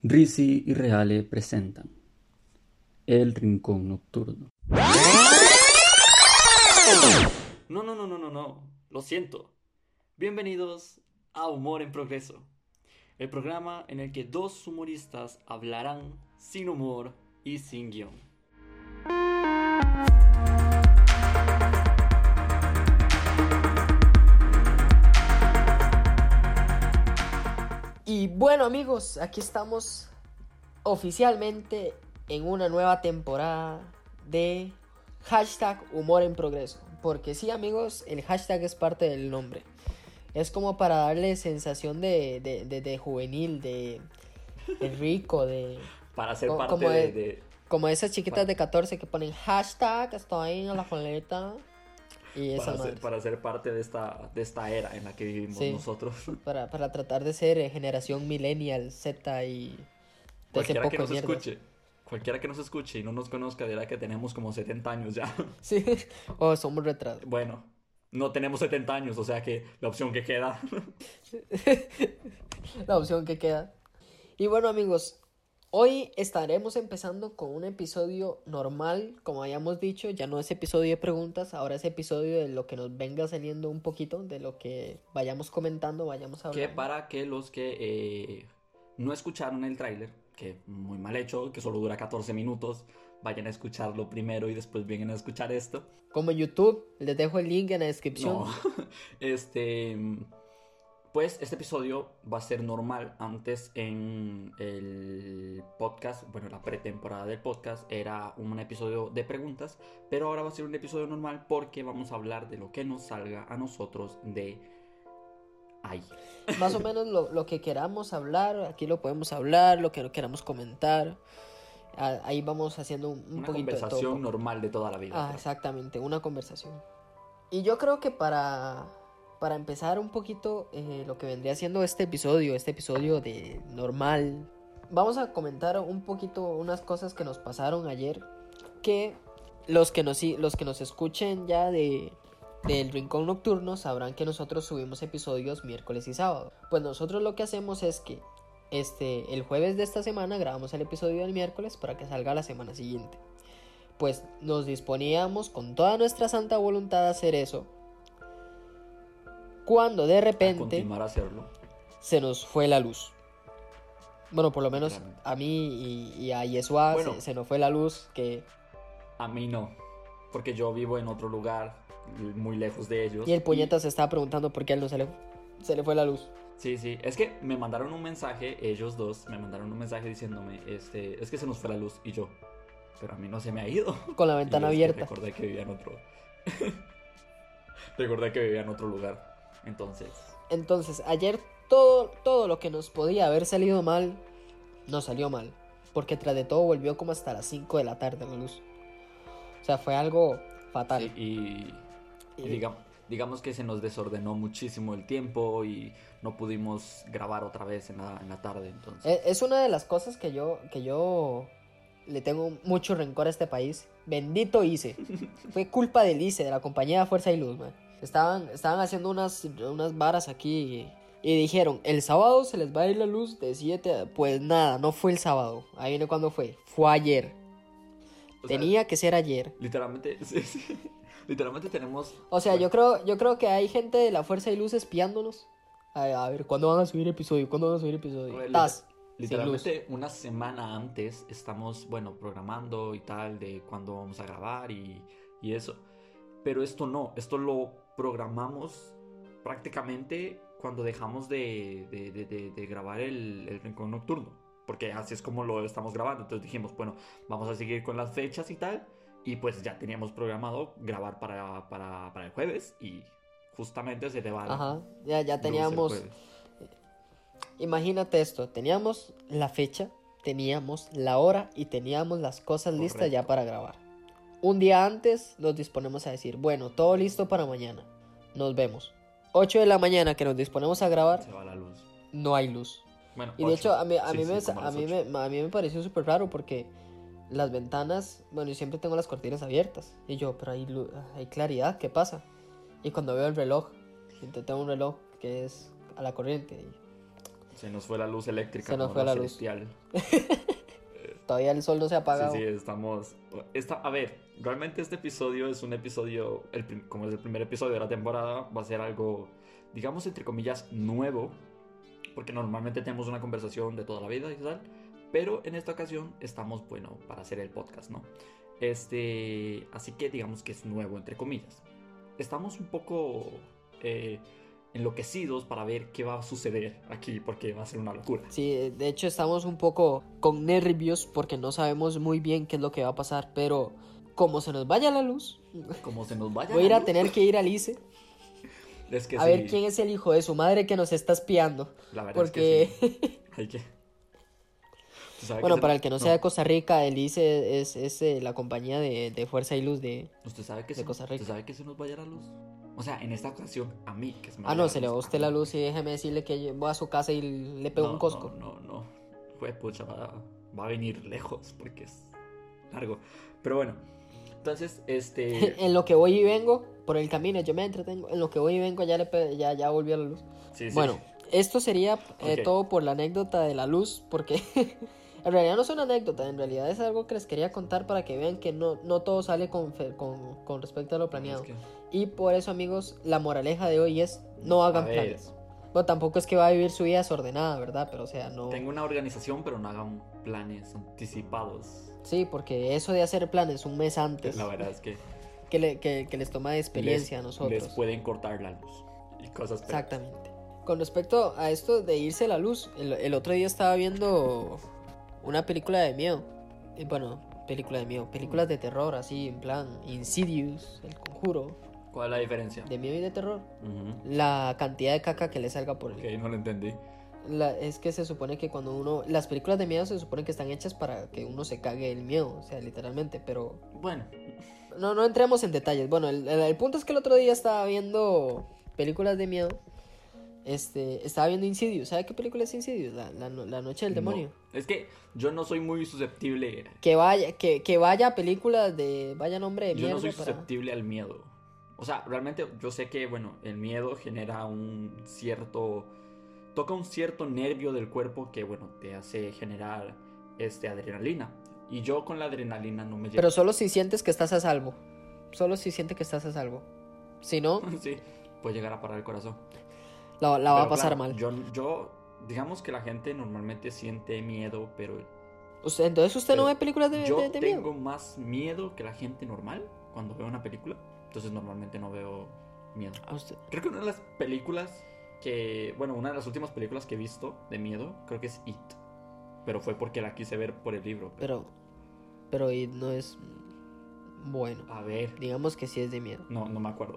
Rizzi y Reale presentan El Rincón Nocturno. No. Lo siento. Bienvenidos a Humor en Progreso, el programa en el que dos humoristas hablarán sin humor y sin guión. Y bueno, amigos, aquí estamos oficialmente en una nueva temporada de hashtag Humor en Progreso. Porque sí, amigos, el hashtag es parte del nombre. Es como para darle sensación de juvenil, de rico, de... Para ser parte como de... Como esas chiquitas de 14 que ponen hashtag, estoy en la coleta. Y esa para ser parte de esta era en la que vivimos nosotros. Para tratar de ser generación millennial, Z y... Cualquiera que nos escuche y no nos conozca dirá que tenemos como 70 años ya. Sí, o somos retrasados. Bueno, no tenemos 70 años, o sea que la opción que queda. La opción que queda. Y bueno, amigos, hoy estaremos empezando con un episodio normal, como habíamos dicho. Ya no es episodio de preguntas, ahora es episodio de lo que nos venga saliendo un poquito, de lo que vayamos comentando, vayamos hablando. Que para que los que no escucharon el tráiler, que muy mal hecho, que solo dura 14 minutos, vayan a escucharlo primero y después vengan a escuchar esto. Como en YouTube, les dejo el link en la descripción. No, pues este episodio va a ser normal. Antes en el podcast, bueno, la pretemporada del podcast era un episodio de preguntas, pero ahora va a ser un episodio normal porque vamos a hablar de lo que nos salga a nosotros de ahí. Más o menos lo que queramos hablar, aquí lo podemos hablar, lo que queramos comentar. Ahí vamos haciendo un poquito de todo. Una conversación normal de toda la vida. Exactamente, una conversación. Y yo creo que para empezar un poquito lo que vendría siendo este episodio de normal, vamos a comentar un poquito unas cosas que nos pasaron ayer, que los que nos escuchen ya del Rincón Nocturno sabrán que nosotros subimos episodios miércoles y sábado. Pues nosotros lo que hacemos es que el jueves de esta semana grabamos el episodio del miércoles para que salga la semana siguiente. Pues nos disponíamos con toda nuestra santa voluntad a hacer eso, cuando de repente continuar a hacerlo, se nos fue la luz. Bueno, por lo menos a mí y a Yeshua se nos fue la luz. Que a mí no, porque yo vivo en otro lugar muy lejos de ellos. Y el puñeta se estaba preguntando por qué a él no se le fue la luz. Sí, es que me mandaron un mensaje, ellos dos me mandaron un mensaje diciéndome, es que se nos fue la luz, y yo, pero a mí no se me ha ido. Con la ventana abierta. Recordé que vivía en otro lugar. Entonces, ayer todo lo que nos podía haber salido mal, nos salió mal. Porque tras de todo volvió como hasta las 5 de la tarde la luz. O sea, fue algo fatal. Sí, y digamos que se nos desordenó muchísimo el tiempo y no pudimos grabar otra vez en la tarde. Entonces es una de las cosas que yo le tengo mucho rencor a este país. Bendito ICE. Fue culpa del ICE, de la compañía de Fuerza y Luz, man. Estaban haciendo unas varas aquí y dijeron, el sábado se les va a ir la luz de 7 a... Pues nada, no fue el sábado. Ahí viene cuando fue ayer. Tenía que ser ayer. Literalmente, sí. Literalmente tenemos... O sea, yo creo que hay gente de la Fuerza y Luz espiándonos. A ver, ¿cuándo van a subir episodio? Literalmente una semana antes estamos, programando y tal, de cuándo vamos a grabar y eso. Pero esto lo programamos prácticamente cuando dejamos de grabar el Rincón Nocturno. Porque así es como lo estamos grabando. Entonces dijimos, bueno, vamos a seguir con las fechas y tal. Y pues ya teníamos programado grabar para el jueves. Y justamente se te va. Ajá, ya teníamos. Imagínate esto, teníamos la fecha, teníamos la hora y teníamos las cosas listas ya para grabar. Un día antes nos disponemos a decir, bueno, todo listo para mañana, nos vemos. 8 de la mañana que nos disponemos a grabar, se va la luz. No hay luz. Bueno, y de 8. hecho a mí me pareció súper raro porque las ventanas, yo siempre tengo las cortinas abiertas. Y yo, pero hay claridad, ¿qué pasa? Y cuando veo el reloj, tengo un reloj que es a la corriente. Se nos fue la luz eléctrica. Se nos como fue la luz. celestial. Todavía el sol no se ha apagado. Sí, sí, estamos... A ver, realmente este episodio es un episodio, como es el primer episodio de la temporada, va a ser algo, digamos, entre comillas, nuevo, porque normalmente tenemos una conversación de toda la vida y tal, pero en esta ocasión estamos, bueno, para hacer el podcast, ¿no? Así que digamos que es nuevo, entre comillas. Estamos un poco enloquecidos para ver qué va a suceder aquí, porque va a ser una locura. Sí, de hecho estamos un poco con nervios porque no sabemos muy bien qué es lo que va a pasar, pero como se nos vaya la luz, Como se nos vaya voy a ir la a luz. tener que ir al ICE Es que a sí, ver quién es el hijo de su madre que nos está espiando. la verdad Porque, es que sí. Hay que... ¿Tú sabes bueno, que para el que no sea de Costa Rica, el ICE es la compañía de Fuerza y Luz de... ¿Usted sabe que de Costa Rica. ¿Usted sabe que se nos vaya la luz? O sea, en esta ocasión, a mí que se me Ah, vaya no, la se le va a luz, usted a la mí. luz y déjeme decirle que voy a su casa y le pego un cosco. No. Pues pucha, va a venir lejos porque es largo. Pero bueno, entonces, En lo que voy y vengo, por el camino, yo me entretengo. En lo que voy y vengo ya volvió la luz. sí. Bueno, esto sería Ok. todo por la anécdota de la luz, porque en realidad no es una anécdota, en realidad es algo que les quería contar para que vean que no todo sale con respecto a lo planeado. Es que- Y por eso, amigos, la moraleja de hoy es no hagan A ver. planes. Bueno, tampoco es que va a vivir su vida desordenada, ¿verdad? Pero o sea, no... Tengo una organización, pero no hagan planes anticipados. Sí, porque eso de hacer planes un mes antes, La verdad es que que les toma de experiencia a nosotros. les pueden cortar la luz y cosas peores. Exactamente. Con respecto a esto de irse la luz, el otro día estaba viendo una película de miedo. Bueno, películas de terror, así en plan Insidious, El Conjuro, ¿Cuál es la diferencia? de miedo y de terror. Ujú. La cantidad de caca que le salga por Ok, no lo entendí. es que se supone que cuando uno... Las películas de miedo se supone que están hechas para que uno se cague el miedo, o sea, literalmente, pero... Bueno, No entremos en detalles. Bueno, el punto es que el otro día estaba viendo películas de miedo. Estaba viendo Insidious. ¿Sabe qué película es Insidious? La noche del demonio. no. Es que yo no soy muy susceptible. Que vaya a películas de... Vaya nombre de Yo mierda no soy para... susceptible al miedo. O sea, realmente yo sé que, bueno, el miedo genera un cierto... Toca un cierto nervio del cuerpo que, bueno, te hace generar adrenalina. Y yo con la adrenalina no me llevo. Pero solo si sientes que estás a salvo. Solo si sientes que estás a salvo. Si no, Sí, puede llegar a parar el corazón. la va Pero a pasar claro, mal. digamos que la gente normalmente siente miedo, pero Entonces usted no pero ve películas de yo miedo. tengo más miedo que la gente normal cuando veo una película. Entonces normalmente no veo miedo. A usted- Creo que una de las películas una de las últimas películas que he visto de miedo, creo que es It. Pero fue porque la quise ver por el libro. Pero y no es bueno. A ver, Digamos que sí es de miedo. no me acuerdo.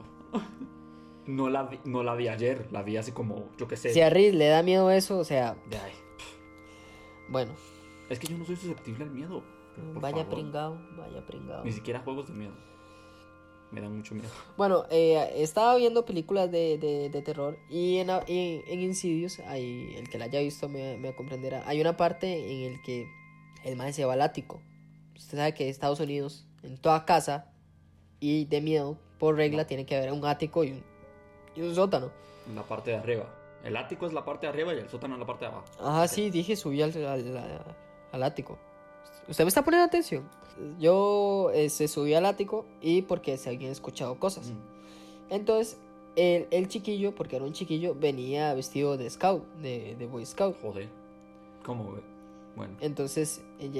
No la vi ayer, la vi así como, yo qué sé. Si a Riz le da miedo eso, o sea, Ay, bueno, es que yo no soy susceptible al miedo. Por vaya favor. pringado. Ni siquiera juegos de miedo. Me dan mucho miedo. Bueno, estaba viendo películas de terror y en Insidious, el que la haya visto me comprenderá. Hay una parte en el que el man se va al ático. Usted sabe que en Estados Unidos, en toda casa y de miedo, por regla, No. tiene que haber un ático y un sótano. La parte de arriba. El ático es la parte de arriba y el sótano es la parte de abajo. Ajá, Ok. sí, dije subí al ático. ¿Usted me está poniendo atención? Yo se subí al ático y porque se habían escuchado cosas. Mm. Entonces, el chiquillo, porque era un chiquillo, venía vestido de scout, de Boy Scout. Joder. ¿Cómo ve? Bueno. Entonces,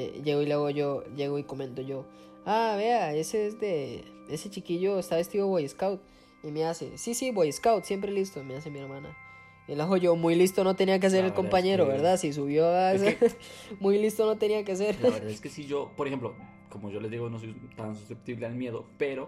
llego y comento yo, vea, ese chiquillo está vestido Boy Scout. Y me hace, sí, Boy Scout, siempre listo, me hace mi hermana. Y el ajo yo, muy listo no tenía que ser La el verdad compañero, es que- ¿verdad? Si subió a Es ese- muy listo no tenía que ser. La verdad es que si yo, por ejemplo, como yo les digo, no soy tan susceptible al miedo, pero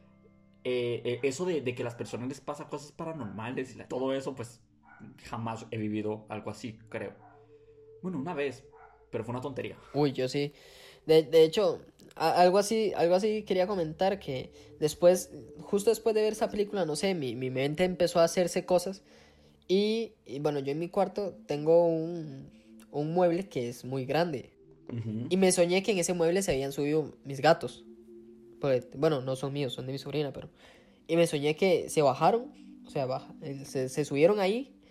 eso de que las personas les pasa cosas paranormales y todo eso, pues jamás he vivido algo así, creo. Bueno, una vez, pero fue una tontería. Uy, yo sí. De hecho, algo así quería comentar que justo después de ver esa película, no sé, mi mente empezó a hacerse cosas y bueno, yo en mi cuarto tengo un mueble que es muy grande Ujú. y me soñé que en ese mueble se habían subido mis gatos. Bueno, no son míos, son de mi sobrina, pero... Y me soñé que se bajaron, o sea, se subieron ahí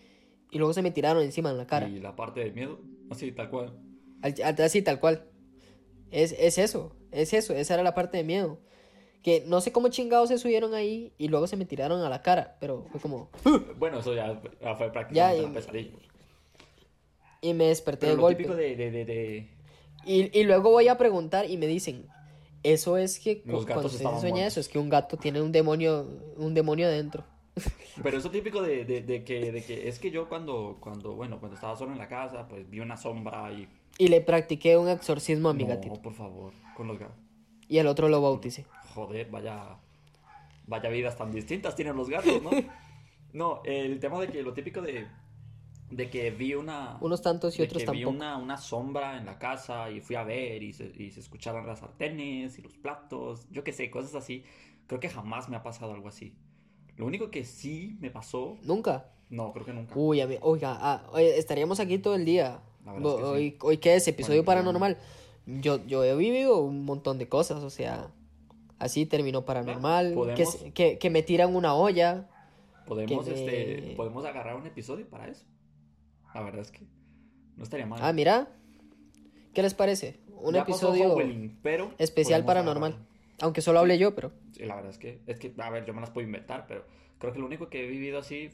y luego se me tiraron encima en la cara. Y la parte de miedo, así, tal cual. Así, tal cual. Es eso, esa era la parte de miedo. Que no sé cómo chingados se subieron ahí y luego se me tiraron a la cara, pero fue como... Bueno, eso ya fue Ya, prácticamente una pesadilla. Y me desperté Pero de lo golpe. típico de... Y luego voy a preguntar y me dicen, eso es que Los cuando gatos usted se estaban sueña muertos. eso, es que un gato tiene un demonio dentro. Pero eso típico de que es que yo cuando estaba solo en la casa, pues vi una sombra y... Y le practiqué un exorcismo a mi No, gatito. por favor, con los gatos. Y el otro lo bauticé. Joder, vaya vidas tan distintas tienen los gatos, ¿no? No, el tema de que lo típico de que vi una... Unos tantos y de otros que vi tampoco. una sombra en la casa y fui a ver y se escuchaban las sartenes y los platos, yo qué sé, cosas así. Creo que jamás me ha pasado algo así. Lo único que sí me pasó... Nunca. No, creo que nunca. Uy, oiga, oye, estaríamos aquí todo el día. La verdad es que sí. Hoy ¿qué es? Episodio Bueno, paranormal. Yo he vivido un montón de cosas, o sea, así terminó paranormal. Podemos- Que me tiran una olla. Podemos, que me- podemos agarrar un episodio para eso. La verdad es que no estaría mal. Ah, mira. ¿Qué les parece? Un Ya pasó episodio Howling, pero especial podemos paranormal. agarrarlo. Aunque solo hablé yo, pero... Sí, la verdad es que, a ver, yo me las puedo inventar, pero creo que lo único que he vivido así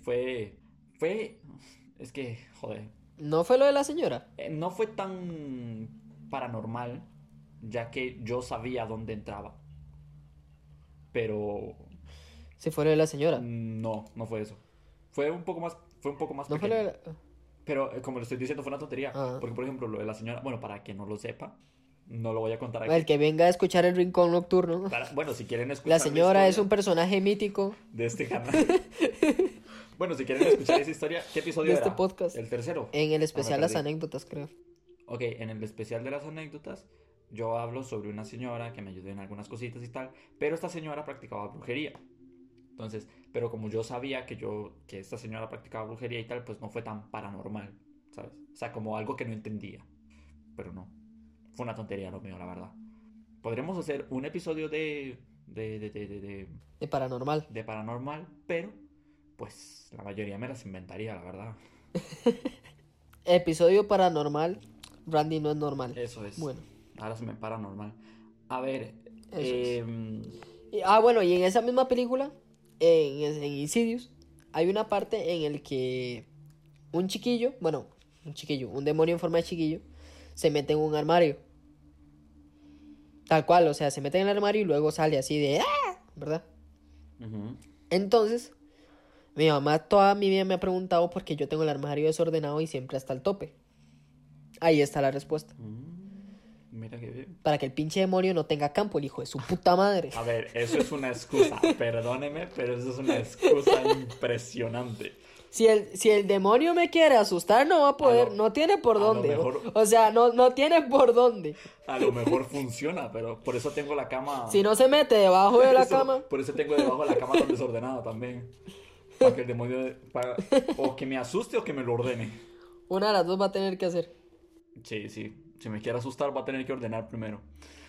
es que, joder, ¿No fue lo de la señora? no fue tan paranormal, ya que yo sabía dónde entraba, pero Sí fue lo de la señora. no fue eso. Fue un poco más ¿No fue lo pequeño. de la... Pero como le estoy diciendo, fue una tontería. Ah. Porque, por ejemplo, lo de la señora, bueno, para que no lo sepa, no lo voy a contar El aquí. que venga a escuchar el Rincón Nocturno. Bueno, si quieren escuchar La señora es historia un personaje mítico de este canal. Bueno, si quieren escuchar esa historia, ¿qué episodio de era? este podcast. El tercero. En el Ah, especial me las perdí. anécdotas, creo. Ok, en el especial de las anécdotas, yo hablo sobre una señora que me ayudó en algunas cositas y tal, pero esta señora practicaba brujería. Entonces, pero como yo sabía que esta señora practicaba brujería y tal, pues no fue tan paranormal, ¿sabes? O sea, como algo que no entendía. Pero no. Fue una tontería lo mío, la verdad. Podremos hacer un episodio De paranormal. de paranormal, pero pues la mayoría me las inventaría, la verdad. Episodio paranormal. Randy no es normal. Eso es. Bueno, Ahora se me paranormal. A ver, eso es. em, Bueno, y en esa misma película, en Insidious, hay una parte en el que un chiquillo, un demonio en forma de chiquillo, se mete en un armario. Tal cual, o sea, se mete en el armario y luego sale así de ¡ah! ¿Verdad? ujú. Entonces, mi mamá toda mi vida me ha preguntado por qué yo tengo el armario desordenado y siempre hasta el tope. Ahí está la respuesta. Mira que bien. Para que el pinche demonio no tenga campo, el hijo de su puta madre. A ver, eso es una excusa. Perdóneme, pero eso es una excusa impresionante. Si el demonio me quiere asustar, no va a poder, no tiene por a lo dónde. mejor- O sea, no tiene por dónde. A lo mejor funciona, pero por eso tengo la cama. Si no se mete debajo de la Eso- cama, Por eso tengo debajo de la cama tan desordenada también. Para que el demonio. O que me asuste o que me lo ordene. una de las dos va a tener que hacer. Sí, sí. Si me quiere asustar, va a tener que ordenar primero.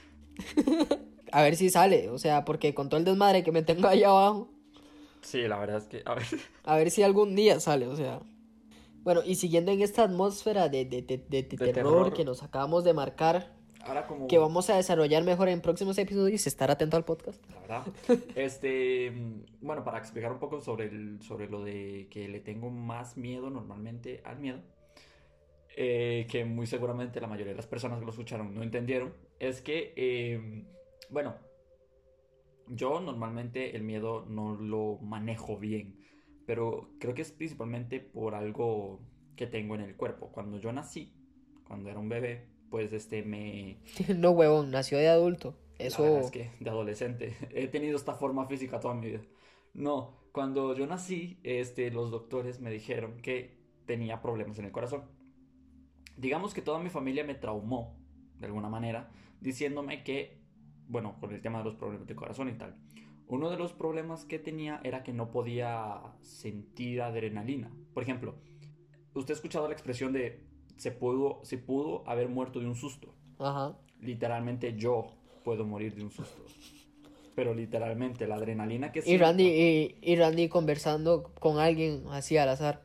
A ver si sale, o sea, porque con todo el desmadre que me tengo ahí abajo, Sí, la verdad es que. A ver. a ver si algún día sale, o sea. Bueno, y siguiendo en esta atmósfera de terror terror. que nos acabamos de marcar, Ahora como. que vamos a desarrollar mejor en próximos episodios, estar atento al podcast. La verdad. Bueno, para explicar un poco sobre lo de que le tengo más miedo normalmente al miedo, que muy seguramente la mayoría de las personas que lo escucharon no entendieron, es que, bueno, yo normalmente el miedo no lo manejo bien, pero creo que es principalmente por algo que tengo en el cuerpo. Cuando yo nací, cuando era un bebé, pues No, huevón, nació de adulto. la Eso. verdad es que de adolescente he tenido esta forma física toda mi vida. No, cuando yo nací, los doctores me dijeron que tenía problemas en el corazón. Digamos que toda mi familia me traumó, de alguna manera, diciéndome que, bueno, con el tema de los problemas de corazón y tal. Uno de los problemas que tenía era que no podía sentir adrenalina. Por ejemplo, usted ha escuchado la expresión de se pudo haber muerto de un susto. Ajá. Literalmente yo puedo morir de un susto. Pero literalmente la adrenalina que Y sienta... Randy conversando con alguien así al azar.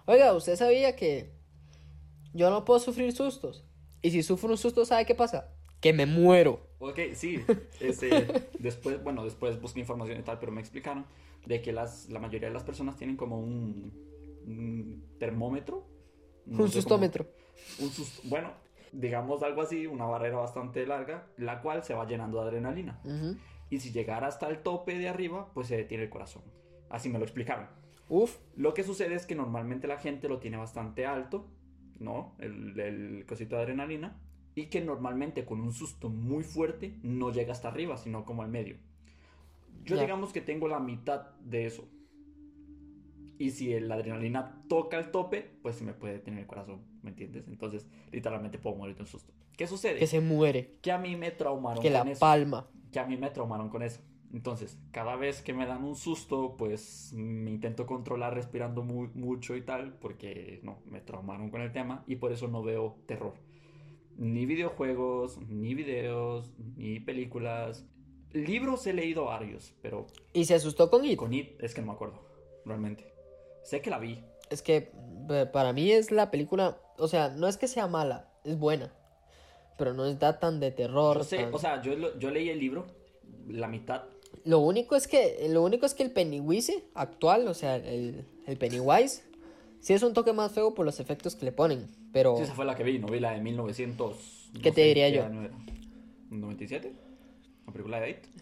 Oiga, ¿usted sabía que yo no puedo sufrir sustos? Y si sufro un susto, ¿sabe qué pasa? Que me muero. Ok, sí. Después, bueno, después busqué información y tal, pero me explicaron de que la mayoría de las personas tienen como un termómetro. No Un sé cómo. sustómetro. Bueno, digamos algo así, una barrera bastante larga, la cual se va llenando de adrenalina. Ujú. Y si llegara hasta el tope de arriba, pues se detiene el corazón. Así me lo explicaron. Uf. Lo que sucede es que normalmente la gente lo tiene bastante alto, ¿no? El cosito de adrenalina. Y que normalmente con un susto muy fuerte no llega hasta arriba, sino como al medio. Yo Ya. digamos que tengo la mitad de eso. Y si la adrenalina toca el tope, pues se me puede detener el corazón, ¿me entiendes? Entonces, literalmente puedo morir de un susto. ¿Qué Que sucede? se muere. Que a mí me traumaron Que con la eso. palma. Que a mí me traumaron con eso. Entonces, cada vez que me dan un susto, pues me intento controlar respirando mucho y tal, porque no, me traumaron con el tema y por eso no veo terror. Ni videojuegos, ni videos, ni películas. Libros he leído varios, pero Y se asustó con It. con It es que no me acuerdo, realmente. Sé que la vi. Es que para mí es la película, o sea, no es que sea mala, es buena, pero no está tan de terror, Yo sé, tan... o sea, yo leí el libro, la mitad. Lo único es que el Pennywise actual, o sea, el Pennywise, sí es un toque más feo por los efectos que le ponen, pero Sí, esa fue la que vi, no vi la de 1900. ¿qué No te sé diría qué yo? año era. ¿97? La película de It.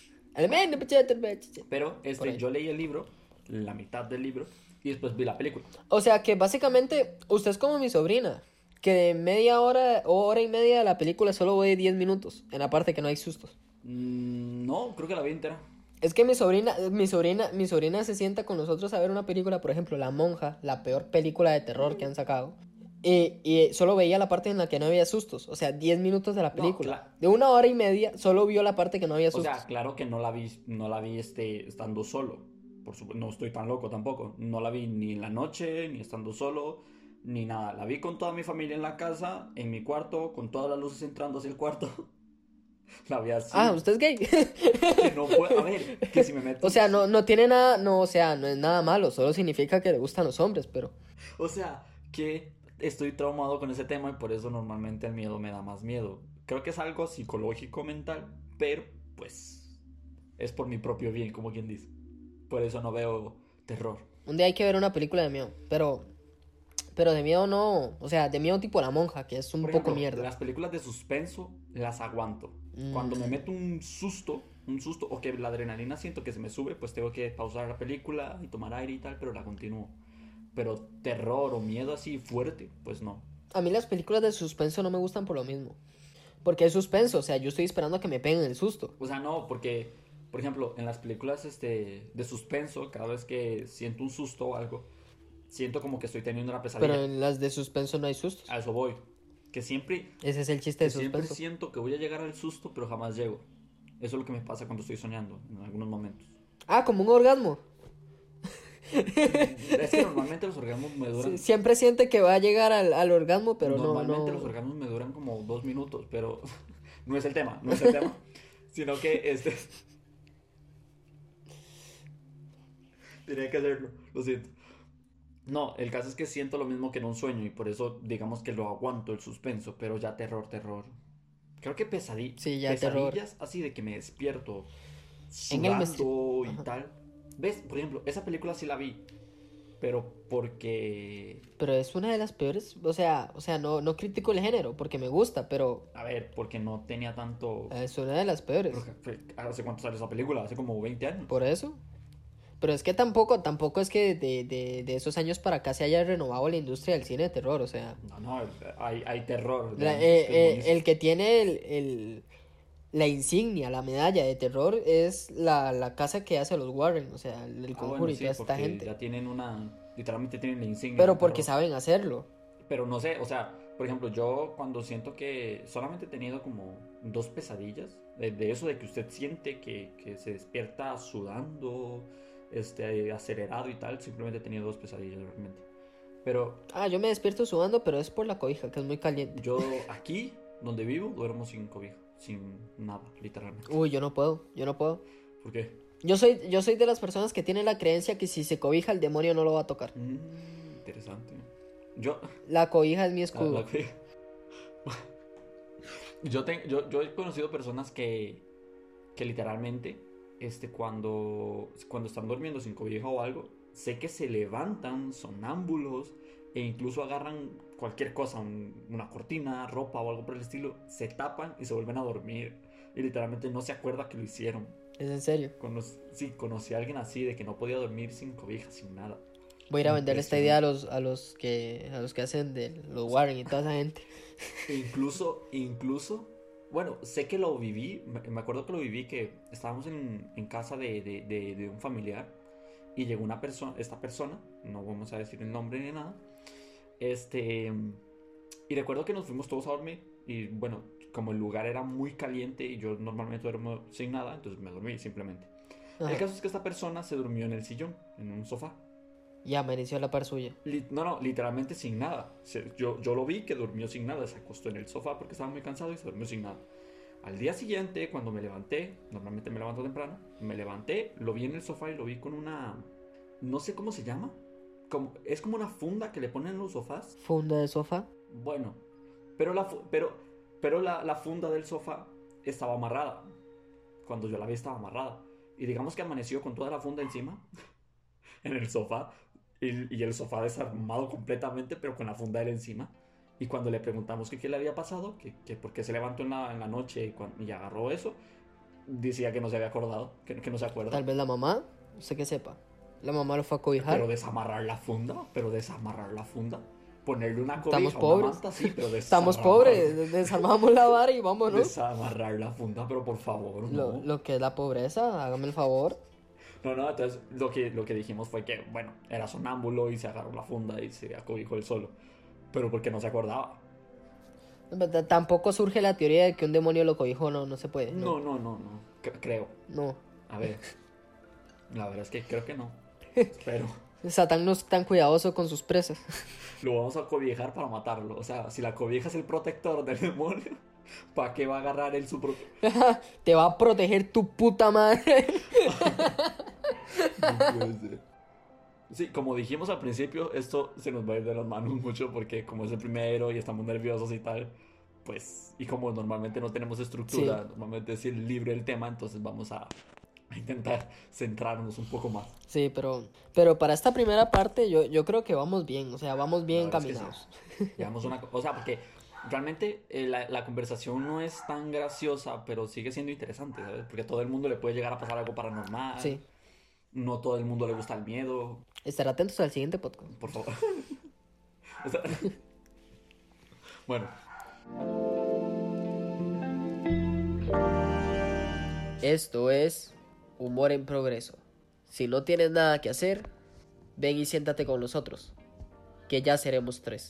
Pero Por ahí. yo leí el libro, la mitad del libro, y después vi la película. O sea que básicamente usted es como mi sobrina, que de media hora o hora y media de la película solo ve 10 minutos, en la parte que no hay sustos. No, creo que la vi entera. Es que mi sobrina se sienta con nosotros a ver una película, por ejemplo, La Monja, la peor película de terror que han sacado. Y solo veía la parte en la que no había sustos, o sea, 10 minutos de la No, película. De una hora y media solo vio la parte que no había o sustos. sea, claro que no la vi estando solo. Por supuesto, no estoy tan loco tampoco. No la vi ni en la noche, ni estando solo, ni nada. La vi con toda mi familia en la casa, en mi cuarto, con todas las luces entrando hacia el cuarto. La vi Ah, así. ¿usted es gay? Que no puedo. A ver, que si me meto. O sea, no tiene nada, no, o sea, no es nada malo, solo significa que le gustan los hombres, pero... O sea, que estoy traumado con ese tema y por eso normalmente el miedo me da más miedo. Creo que es algo psicológico, mental, pero pues es por mi propio bien, como quien dice. Por eso no veo terror. Un día hay que ver una película de miedo, pero de miedo no, o sea, de miedo tipo La Monja, que es un Por poco ejemplo, mierda. las películas de suspenso las aguanto. Cuando me meto un susto, o que la adrenalina siento que se me sube, pues tengo que pausar la película y tomar aire y tal, pero la continúo. Pero terror o miedo así fuerte, pues no. A mí las películas de suspenso no me gustan por lo mismo. Porque es suspenso, o sea, yo estoy esperando a que me peguen el susto. O sea, no, porque, por ejemplo, en las películas de suspenso, cada vez que siento un susto o algo, siento como que estoy teniendo una Pero pesadilla. en las de suspenso no hay sustos. A eso voy. Que siempre, Ese es el chiste que de siempre suspenso. siento que voy a llegar al susto, pero jamás llego. Eso es lo que me pasa cuando estoy soñando, en algunos momentos. Ah, como un orgasmo. Es que normalmente los orgasmos me duran. Siempre siente que va a llegar al orgasmo, pero Normalmente no. los orgasmos me duran como 2 minutos, pero no es el tema, no es el tema. Sino que tenía que hacerlo, lo siento. No, el caso es que siento lo mismo que en un sueño y por eso digamos que lo aguanto el suspenso, pero ya terror. Creo que Sí, ya terror. pesadillas así de que me despierto En el sudando y Ajá. tal. ¿Ves? Por ejemplo, esa película sí la vi, pero porque... Pero es una de las peores, o sea, no critico el género porque me gusta, pero A ver, porque no tenía tanto... es una de las peores. ¿Hace cuánto salió esa película? Hace como 20 años. Por eso. Pero es que tampoco es que de esos años para acá se haya renovado la industria del cine de terror, o sea. No, hay terror. La- Digamos, que es buenísimo. el que tiene la insignia, la medalla de terror es la casa que hace los Warren, o sea, el Conjuro Bueno, y sí, toda esta porque gente. ya tienen literalmente tienen la insignia Pero del porque terror. saben hacerlo. Pero no sé, o sea, por ejemplo, yo cuando siento que solamente he tenido como 2 pesadillas, de eso de que usted siente que se despierta sudando, acelerado y tal, simplemente he tenido 2 pesadillas realmente. Pero Ah, yo me despierto sudando, pero es por la cobija, que es muy caliente. yo aquí, donde vivo, duermo sin cobija, sin nada, literalmente. Uy, yo no puedo. ¿Por qué? Yo soy de las personas que tienen la creencia que si se cobija el demonio no lo va a tocar. interesante. Yo... La cobija es mi la- escudo. la que- yo he conocido personas que literalmente, cuando están durmiendo sin cobija o algo, sé que se levantan sonámbulos e incluso agarran cualquier cosa, una cortina, ropa o algo por el estilo, se tapan y se vuelven a dormir. Y literalmente no se acuerda que lo hicieron. ¿Es en serio? Sí, conocí a alguien así, de que no podía dormir sin cobija, sin nada. Voy a ir a vender esta idea a los que hacen de los Warren y toda esa gente. E incluso, bueno, sé que lo viví, me acuerdo que lo viví, que estábamos en casa de un familiar y llegó esta persona, no vamos a decir el nombre ni nada, y recuerdo que nos fuimos todos a dormir y bueno, como el lugar era muy caliente y yo normalmente duermo sin nada, entonces me dormí simplemente. Ajá. El caso es que esta persona se durmió en el sillón, en un sofá. Y amaneció a la par suya. No, literalmente sin nada. Yo lo vi que durmió sin nada, se acostó en el sofá porque estaba muy cansado y se durmió sin nada. Al día siguiente, cuando me levanté, normalmente me levanto temprano, me levanté, lo vi en el sofá y lo vi con una... No sé cómo se llama. Es como una funda que le ponen en los sofás. Funda de sofá. Bueno, pero la funda del sofá estaba amarrada. Cuando yo la vi estaba amarrada. Y digamos que amaneció con toda la funda encima en el sofá. Y el sofá desarmado completamente, pero con la funda de él encima. Y cuando le preguntamos que qué le había pasado, que por qué se levantó en la noche y agarró eso, decía que no se había acordado, que no se acuerda. Tal vez la mamá, usted que sepa. La mamá lo fue a cobijar. Pero desamarrar la funda, ponerle una cobija, Estamos una pobres. manta, sí, pero Estamos pobres, desarmamos la vara y vámonos. Desamarrar la funda, pero por favor, no. Lo que es la pobreza, hágame el favor. No, entonces lo que dijimos fue que, bueno, era sonámbulo y se agarró la funda y se acobijó él solo. Pero porque no se acordaba. Tampoco surge la teoría de que un demonio lo cobijó, no se puede. No. Creo. No. A ver. La verdad es que creo que no. Pero Satán no es tan cuidadoso con sus presas. lo vamos a cobijar para matarlo. O sea, si la cobija es el protector del demonio, ¿para qué va a agarrar él su propio? Te va a proteger tu puta madre. No puede ser. Sí, como dijimos al principio, esto se nos va a ir de las manos mucho porque como es el primero y estamos nerviosos y tal, pues, y como normalmente no tenemos estructura, Sí. normalmente es libre el tema, entonces vamos a intentar centrarnos un poco más. Sí, pero para esta primera parte yo creo que vamos bien, o sea, vamos bien La verdad es que encaminados. sí. Llevamos o sea, porque realmente la conversación no es tan graciosa, pero sigue siendo interesante, ¿sabes? Porque a todo el mundo le puede llegar a pasar algo paranormal. Sí. No todo el mundo le gusta el miedo. Estar atentos al siguiente podcast. Por favor. O sea, bueno, Esto es Humor en Progreso. Si no tienes nada que hacer, ven y siéntate con nosotros, que ya seremos 3.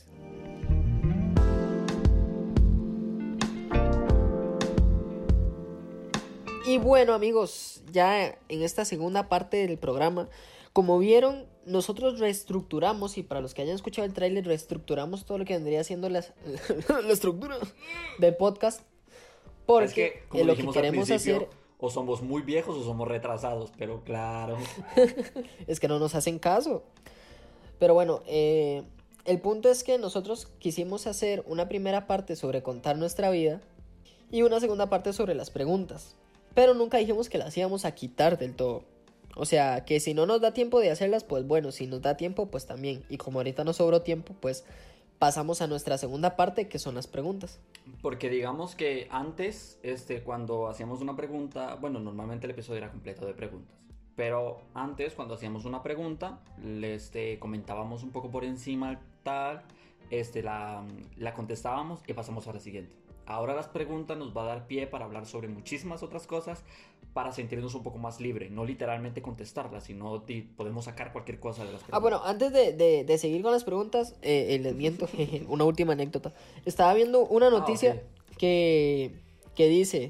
Y bueno, amigos, ya en esta segunda parte del programa, como vieron, nosotros reestructuramos, y para los que hayan escuchado el tráiler, reestructuramos todo lo que vendría siendo la estructura del podcast. Porque es que, como lo que dijimos al queremos principio, hacer o somos muy viejos o somos retrasados, pero claro. es que no nos hacen caso. Pero bueno, el punto es que nosotros quisimos hacer una primera parte sobre contar nuestra vida y una segunda parte sobre las preguntas. Pero nunca dijimos que las íbamos a quitar del todo. O sea, que si no nos da tiempo de hacerlas, pues bueno, si nos da tiempo, pues también. Y como ahorita nos sobró tiempo, pues pasamos a nuestra segunda parte, que son las preguntas. Porque digamos que antes, cuando hacíamos una pregunta, bueno, normalmente el episodio era completo de preguntas. Pero antes, cuando hacíamos una pregunta, comentábamos un poco por encima tal, la contestábamos y pasamos a la siguiente. Ahora las preguntas nos va a dar pie para hablar sobre muchísimas otras cosas, para sentirnos un poco más libre, no literalmente contestarlas, sino podemos sacar cualquier cosa de las preguntas. Bueno, antes de seguir con las preguntas, les miento, una última anécdota. Estaba viendo una noticia Ok. que dice,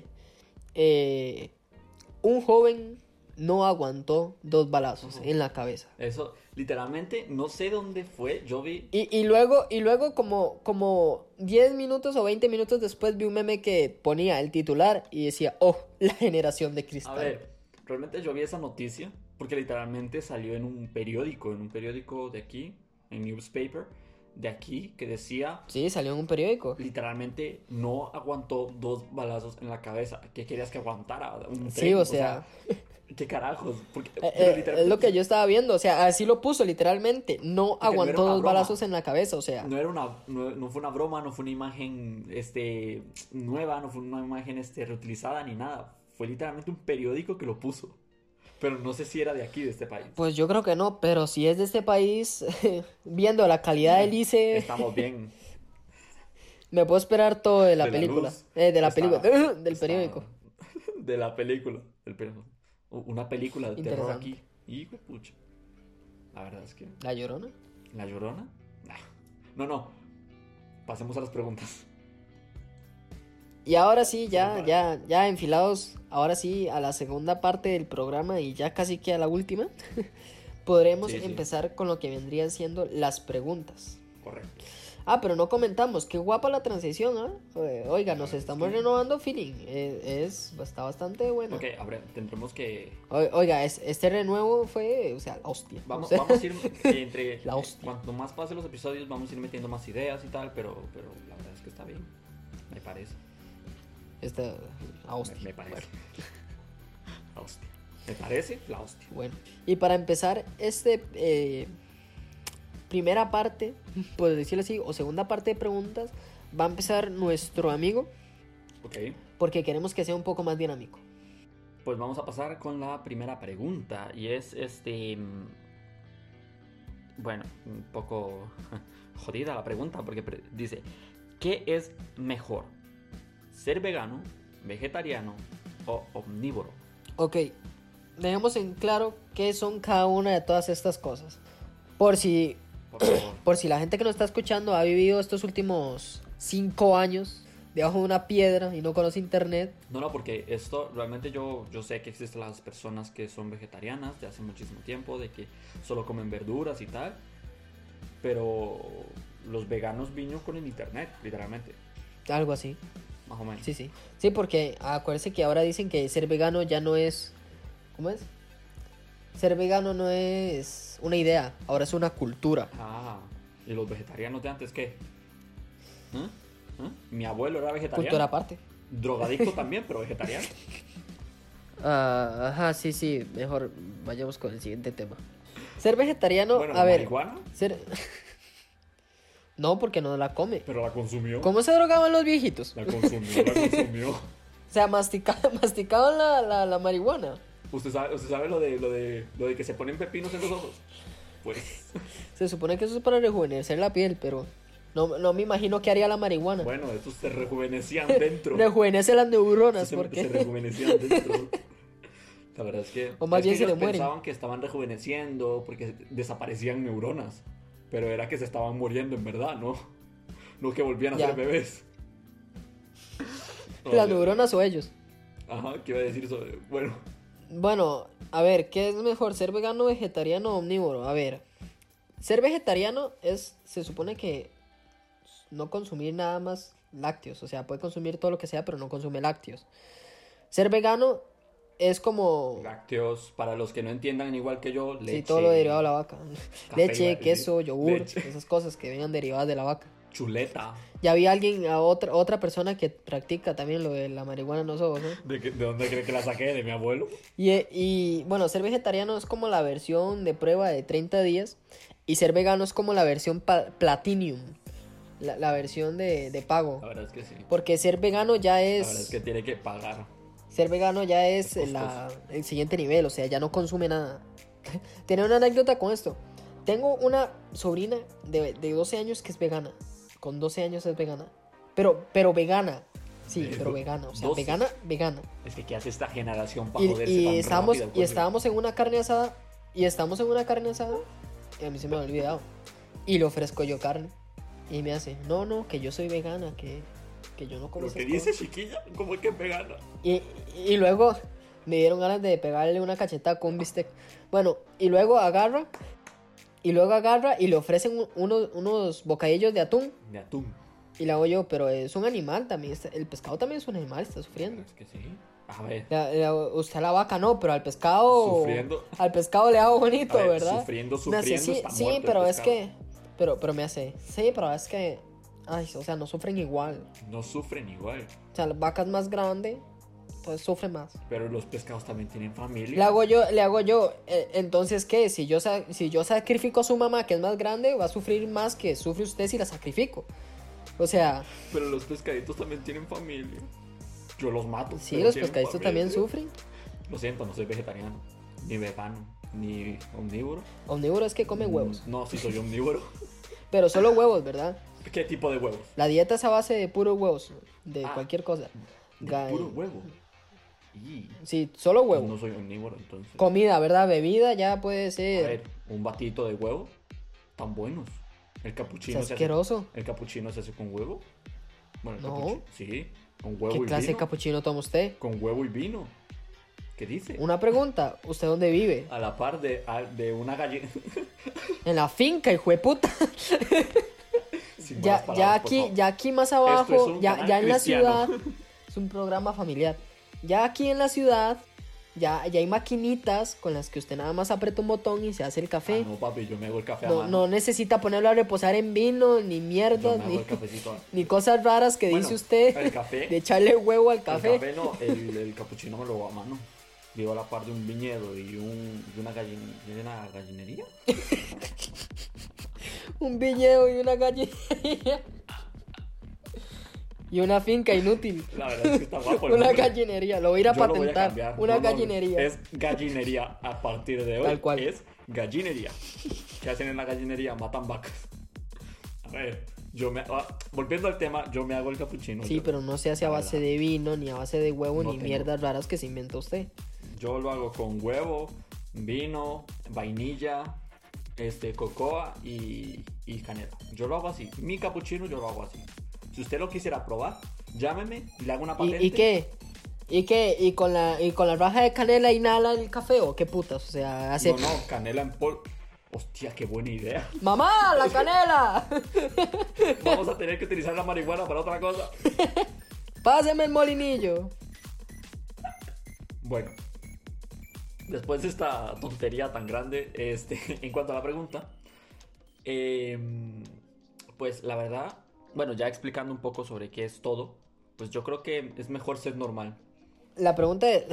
un joven no aguantó 2 balazos en la cabeza. Eso, literalmente, no sé dónde fue, yo vi... Y luego como 10 minutos o 20 minutos después vi un meme que ponía el titular y decía, oh, la generación de A cristal. ver, realmente yo vi esa noticia porque literalmente salió en un periódico de aquí, en newspaper de aquí que decía, Sí, salió en un periódico. literalmente no aguantó 2 balazos en la cabeza. ¿Qué querías que aguantara? ¿Un Sí, tren? o sea, ¿qué carajos? Porque, es lo que yo estaba viendo, o sea, así lo puso literalmente, no Porque no aguantó era una 2 broma. balazos en la cabeza, o sea, No fue una broma, no fue una imagen nueva, no fue una imagen reutilizada ni nada. Fue literalmente un periódico que lo puso. Pero no sé si era de aquí, de este país. pues yo creo que no, pero si es de este país, viendo la calidad del ICE, Estamos bien. me puedo esperar todo de la De la película, luz. de la Está- película, del está- periódico. De la película. Una película de terror Interesante. aquí. Hijo de pucha. La verdad es que. ¿La Llorona? ¿La Llorona? Nah. No. Pasemos a las preguntas. Y ahora sí, Segunda ya enfilados, ahora sí a la segunda parte del programa y ya casi que a la última, podremos Sí, sí. empezar con lo que vendrían siendo las preguntas. Correcto. Ah, pero no comentamos, qué guapa la transición, ¿ah? Oiga, nos Es estamos que- renovando feeling, está bastante bueno. Ok, a ver, tendremos que. Oiga, este renuevo fue, o sea, la hostia. Vamos, O sea, vamos a ir entre. La hostia. Cuanto más pase los episodios, vamos a ir metiendo más ideas y tal, pero la verdad es que está bien. Me parece. La hostia. Me parece. La hostia. ¿Me parece? La hostia. Bueno, y para empezar primera parte, por decirlo así, o segunda parte de preguntas, va a empezar nuestro amigo, Ok. porque queremos que sea un poco más dinámico. Pues vamos a pasar con la primera pregunta. Y es bueno, un poco jodida la pregunta, porque dice: ¿qué es mejor? ¿Ser vegano, vegetariano o omnívoro? Ok, dejemos en claro qué son cada una de todas estas cosas. Por si Por favor. Por si la gente que nos está escuchando ha vivido estos últimos 5 años debajo de una piedra y no conoce internet. No, porque esto realmente yo sé que existen las personas que son vegetarianas de hace muchísimo tiempo, de que solo comen verduras y tal, pero los veganos vino con el internet, literalmente, Algo así. más o menos. Sí, sí. Sí, porque acuérdense que ahora dicen que ser vegano ya no es... ¿Cómo es? Ser vegano no es una idea, ahora es una cultura. Ah, ¿y los vegetarianos de antes qué? ¿Eh? ¿Eh? Mi abuelo era vegetariano. Cultura aparte. Drogadicto también, pero vegetariano. Ajá, sí, mejor vayamos con el siguiente tema. Ser vegetariano, Bueno, a la ver, marihuana, ser... No, porque no la come. pero la consumió. ¿Cómo se drogaban los viejitos? La consumió. O sea, masticaban la marihuana. ¿Usted sabe lo de que se ponen pepinos en los ojos? Pues, Se supone que eso es para rejuvenecer la piel, pero no me imagino qué haría la marihuana. bueno, estos se rejuvenecían dentro. Rejuvenece las neuronas, se porque rejuvenecían dentro. La verdad es que, O más es que bien se ellos le mueren. pensaban que estaban rejuveneciendo porque desaparecían neuronas. Pero era que se estaban muriendo en verdad, ¿no? No que volvían a Ya. ser bebés. No, las neuronas o ellos. Ajá, ¿qué iba a decir eso? Bueno, Bueno, a ver, ¿qué es mejor, ser vegano, vegetariano o omnívoro? A ver, ser vegetariano se supone que no consumir nada más lácteos, o sea, puede consumir todo lo que sea, pero no consume lácteos. Ser vegano es como... lácteos, para los que no entiendan igual que yo, leche. Sí, todo lo derivado de la vaca. Café, iba a Leche, decir. queso, yogur, Leche. esas cosas que vengan derivadas de la vaca. Chuleta. Ya vi a alguien, otra persona que practica también lo de la marihuana en los ojos, ¿no? ¿De dónde cree que la saqué? ¿De mi abuelo? Y bueno, ser vegetariano es como la versión de prueba de 30 días y ser vegano es como la versión platinum, la versión de pago. La verdad es que sí. Porque ser vegano ya La verdad es es... que tiene que pagar. Ser vegano ya es Es costoso. el siguiente nivel, o sea, ya no consume nada. Tiene una anécdota con esto. Tengo una sobrina de 12 años que es vegana. Con 12 años es vegana. Pero vegana. Sí, De pero vegana. O sea, 12. vegana. Es que ¿qué hace esta generación para Y, joderse y tan estábamos, rápido el y cuerpo? estábamos en una carne asada. Y estamos en una carne asada. Y a mí se me ha olvidado. Y le ofrezco yo carne. Y me hace, no, que yo soy vegana, que yo no como Lo esas que dice cosas". chiquilla, como es que es vegana. Y luego me dieron ganas de pegarle una cachetada con un bistec. Bueno, y luego agarra y le ofrecen unos bocadillos de atún. De atún. Y le hago yo, pero es un animal también. El pescado también es un animal, está sufriendo. Es que sí. A ver. Usted a la vaca no, pero al pescado. Sufriendo. Al pescado le hago bonito, A ver, ¿verdad? sufriendo Me hace, está sí, muerto el pero es pescado". que Pero me hace. Sí, pero es que. Ay, o sea, no sufren igual. No sufren igual. O sea, las vacas más grandes, entonces sufren más. Pero los pescados también tienen familia. Le hago yo. Entonces, ¿qué? Si yo sacrifico a su mamá, que es más grande, va a sufrir más que sufre usted si la sacrifico. O sea. Pero los pescaditos también tienen familia. Yo los mato. Sí, pero los tienen pescaditos familia. también sufren. Lo siento, no soy vegetariano, ni vegano, ni omnívoro. Omnívoro es que come huevos. No, sí soy omnívoro. Pero solo huevos, ¿verdad? ¿Qué tipo de huevos? La dieta es a base de puros huevos. De cualquier cosa. De puro huevo. Y Sí, solo pues huevo. no soy omnívoro, entonces. Comida, ¿verdad? Bebida ya puede A ser. ver, un batito de huevo, tan buenos. El capuchino Es se asqueroso. hace. ¿El capuchino se hace con huevo? Bueno, el No. capuchino. Sí, con huevo ¿Qué y clase de vino. capuchino toma usted? Con huevo y vino. ¿Qué dice? Una pregunta, ¿usted dónde vive? A la par de una gallina. En la finca, hijo de puta. Sin Ya, malas palabras, por favor. ya aquí más Esto es abajo, un ya canal en la cristiano. ciudad, es un programa familiar. Ya aquí en la ciudad, ya hay maquinitas con las que usted nada más aprieta un botón y se hace el café. Ah, no, papi, yo me hago el café a No, mano. no necesita ponerlo a reposar en vino, ni Yo mierdas, me hago ni, el cafecito. ni cosas raras que Bueno, dice usted el café. de echarle huevo al El café. café no, el capuchino me lo hago a mano. Vivo a la par de un viñedo y una gallinería. Un viñedo y una gallinería. Y una finca inútil. La verdad es que está guapo el Una nombre. gallinería, lo voy a ir a Yo lo voy patentar. cambiar. Una No, no, gallinería. Es gallinería a partir de hoy. Tal cual. Es gallinería. ¿Qué hacen en la gallinería? Matan vacas. A ver, volviendo al tema, yo me hago el capuchino. Sí, pero no se hace a La base verdad. de vino, ni a base de huevo, No ni tengo. mierdas raras que se inventó usted. Yo lo hago con huevo, vino, vainilla, cocoa y canela. Yo lo hago así. Mi capuchino yo lo hago así. Si usted lo quisiera probar, llámeme y le hago una patente. ¿Y qué? ¿Y con la raja de canela inhala el café o qué putas? O sea, hace... No, canela en polvo. Hostia, qué buena idea. ¡Mamá, la canela! Vamos a tener que utilizar la marihuana para otra cosa. Páseme el molinillo. Bueno, después de esta tontería tan grande, en cuanto a la pregunta, pues la verdad, bueno, ya explicando un poco sobre qué es todo, pues yo creo que es mejor ser normal. La pregunta es...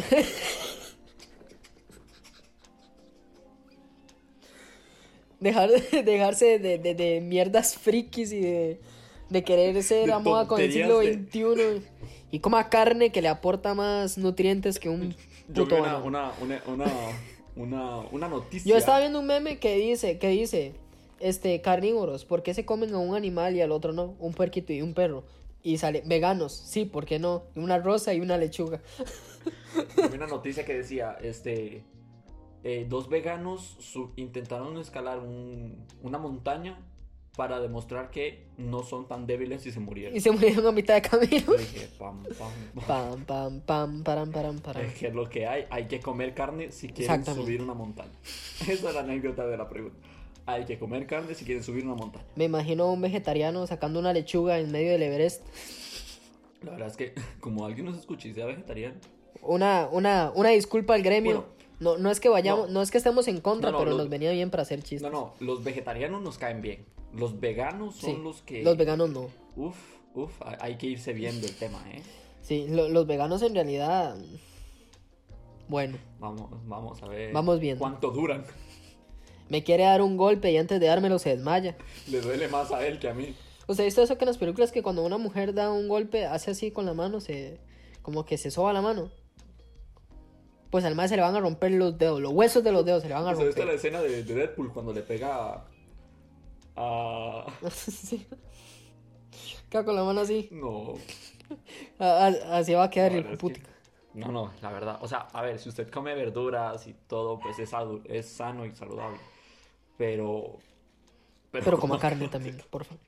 Dejarse de mierdas frikis y de querer ser De a moda con el siglo tonterías XXI. Y coma carne que le aporta más nutrientes que un Yo vi puto banano. una noticia. Yo estaba viendo un meme que dice, carnívoros, ¿por qué se comen a un animal y al otro no? Un puerquito y un perro. Y sale, veganos, sí, ¿por qué no? Una rosa y una lechuga. Yo vi una noticia que decía, dos veganos intentaron escalar una montaña para demostrar que no son tan débiles y se murieron. Y se murieron a mitad de camino. Yo dije, pam, Pam, pam, pam, param. Es que lo que hay que comer carne si quieren Exactamente. subir una montaña. Esa es la anécdota de la pregunta. Hay que comer carne si quieren subir una montaña. Me imagino a un vegetariano sacando una lechuga en medio del Everest. La verdad es que como alguien nos escuche y sea vegetariano. Una disculpa al gremio. No es que vayamos, no es que estemos en contra, No, pero los- nos venía bien para hacer chistes. No, los vegetarianos nos caen bien. Los veganos son Sí, los que... los veganos no. Uf, hay que irse viendo el tema, ¿eh? Sí, los veganos en realidad. Bueno, Vamos a ver. Vamos viendo. ¿Cuánto duran? me quiere dar un golpe y antes de dármelo se desmaya. Le duele más a él que a mí. ¿Usted ha visto eso que en las películas que cuando una mujer da un golpe hace así con la mano, como que se soba la mano? Pues al más se le van a romper los dedos, los huesos de los dedos se le van a ¿Has visto la romper. escena de Deadpool cuando le pega a... Sí. Queda con la mano así. No. Así va a quedar La el verdad es puta. que- No, la verdad. O sea, a ver, si usted come verduras y todo, pues es sano y saludable. Pero Pero coma carne también, por favor.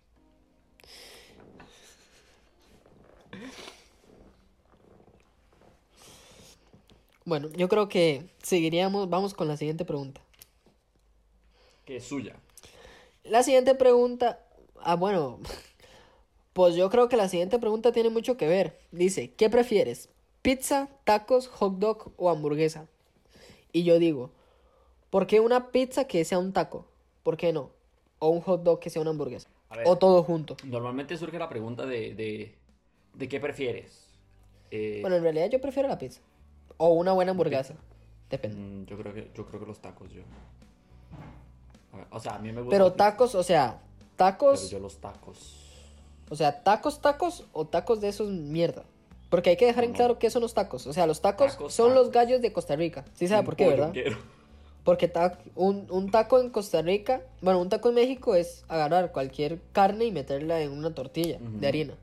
Bueno, yo creo que seguiríamos. Vamos con la siguiente pregunta. Que es suya. La siguiente pregunta. Bueno. Pues yo creo que la siguiente pregunta tiene mucho que ver. Dice: ¿qué prefieres? ¿Pizza, tacos, hot dog o hamburguesa? Y yo digo: ¿por qué una pizza que sea un taco? ¿Por qué no? o un hot dog que sea una hamburguesa. A ver, O todo junto. normalmente surge la pregunta de qué prefieres. Bueno, en realidad yo prefiero la pizza. O una buena hamburguesa. Depende. Yo creo que los tacos, yo. A ver, o sea, a mí me gusta Pero la pizza, tacos, o sea, pero tacos. yo los tacos. O sea, tacos o tacos de esos mierda. Porque hay que dejar en No. claro qué son los tacos. O sea, los tacos Tacos, son los tacos. gallos de Costa Rica. ¿Sí sabe Un por qué, pollo verdad? quiero. Porque un taco en Costa Rica, bueno, un taco en México es agarrar cualquier carne y meterla en una tortilla Ujú. de harina.